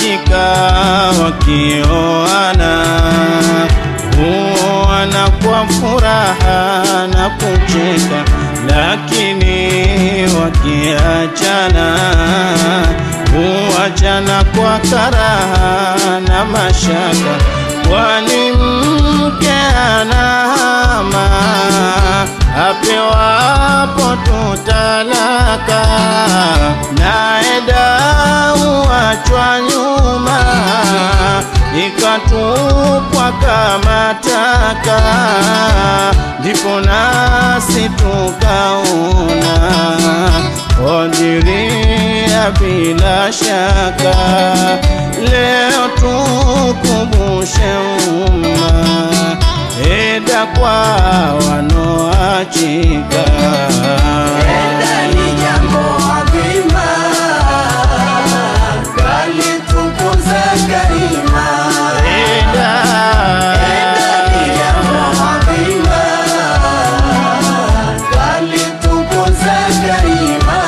hakika wakioana huoana kwa furaha na kucheka, lakini wakiachana huachana kwa karaha na mashaka, kwani mke anahama apewapo tutalaka, naye dau huachwa nyuma ikatupwa kama taka, ndipo nasi tukaona Qadiria bila shaka. Leo tukumbushe umma, eda kwa wanoachika. Eda ni jambo adhima, kalitukuza karima. Eda ni jambo adhima, kalitukuza karima.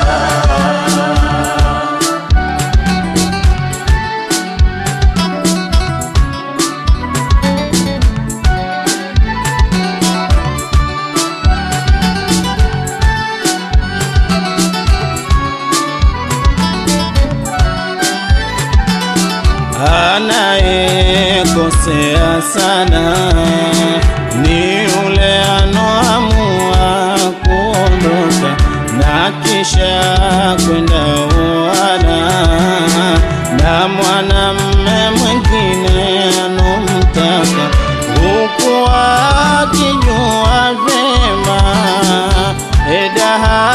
Anayekosea sana ni yule anoamua kuondoka na kisha kwenda uana na mwanamme mwingine anomtaka, huku akijua vyema eda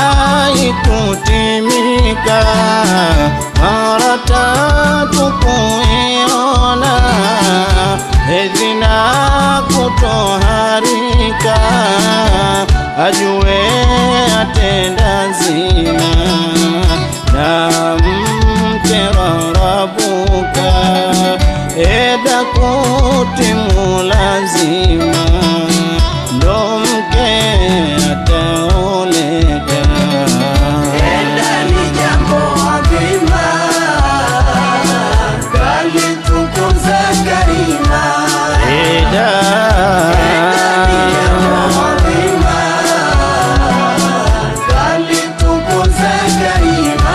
haikutimika. Mara tatu kuiona hedhi na kutoharika, ajue atenda zina na mke rarabuka, eda kutimu lazima ndo mke ataoleka. Eda ni jambo adhima, kalitukuza karima. Eda ni jambo adhima, kalitukuza karima.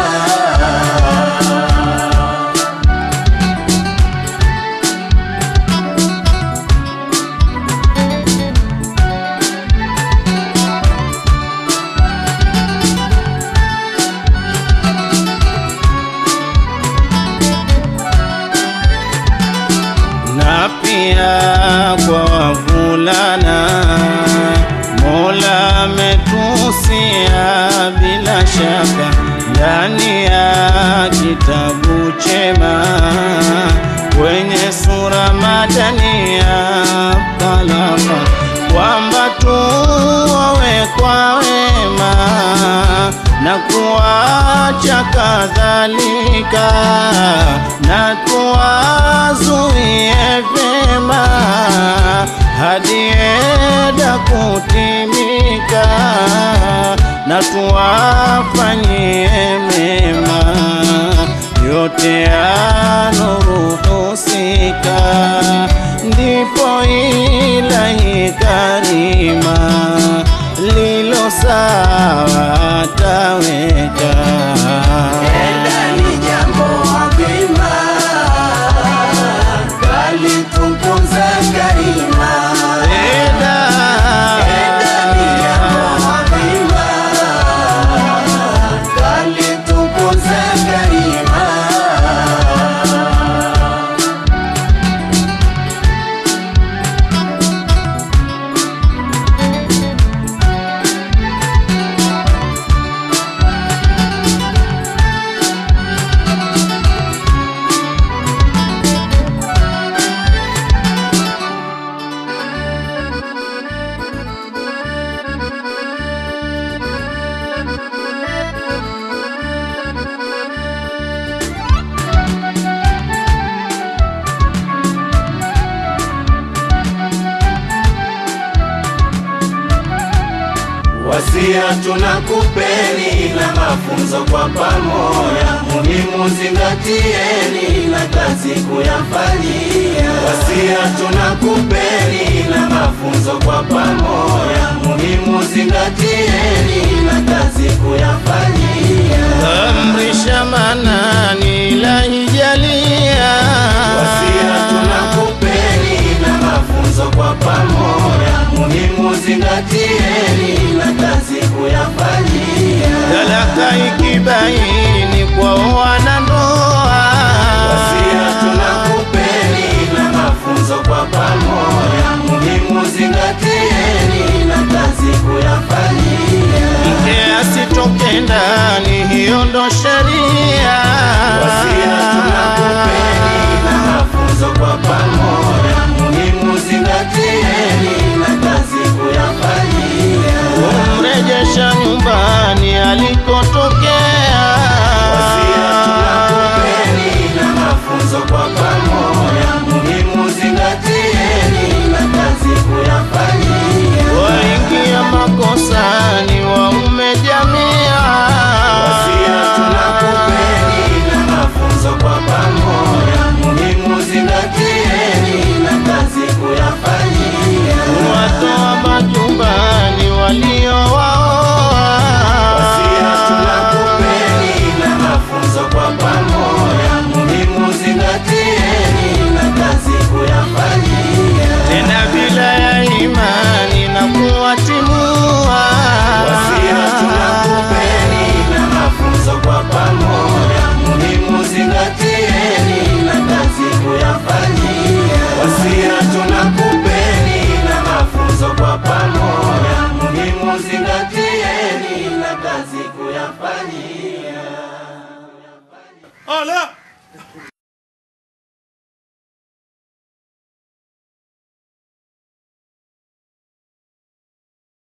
Na pia kwa wavulana Mola ametusia bila shaka, ndani ya kitabu chema kwenye sura madania talaka, kwamba tuwawe kwa wema na kuacha kadhalika, na tuwazuie vyema hadi eda kutimika, na tuwafanyie mema yote yanoruhusika, ndipo Ilahi Karima lilo sawa ataweka. Eda ni jambo adhima, kalitukuza karima. Eda ni jambo adhima, kalitukuza karima. Wasia tunakupeni na mafunzo kwa pamoja, muhimu zingatieni na kazi kuyafanyia. Wasia tunakupeni na mafunzo kwa pamoja, muhimu zingatieni na kazi kuyafanyia. Amrisha manani la hijalia. Wasia tunakupeni na mafunzo kwa pamoja, muhimu zingatieni na kazi kuyafanyia. Talaka ikibaini kwa wanandoa. Wasia tunakupeni na mafunzo kwa pamoja, muhimu zingatieni na kazi kuyafanyia. Mke asitoke ndani, hiyo ndo sheria. Wasia tunakupeni na mafunzo kwa pamoja, muhimu zingatieni na kazi kuyafanyia. Kumrejesha nyumbani alikotokea. Wasia tunakupeni na mafunzo kwa pamoja, muhimu zingatieni na kazi kuyafanyia. Waingia makosani waume jamia. Wasia tunakupeni na mafunzo kwa pamoja, muhimu zingatieni na kazi kuyafanyia. Watoa majumbani waliowaoa. Wasia tunakupeni na mafunzo kwa pamoja, muhimu zingatieni na kazi kuyafanyia. Tena bila ya imani na kuwatimua. Wasia tunakupeni na mafunzo kwa pamoja, muhimu zingatieni na kazi kuyafanyia. Wasia tunakupeni na mafunzo kwa pamoja, muhimu zingatieni na kazi kuyafanyia. Ala!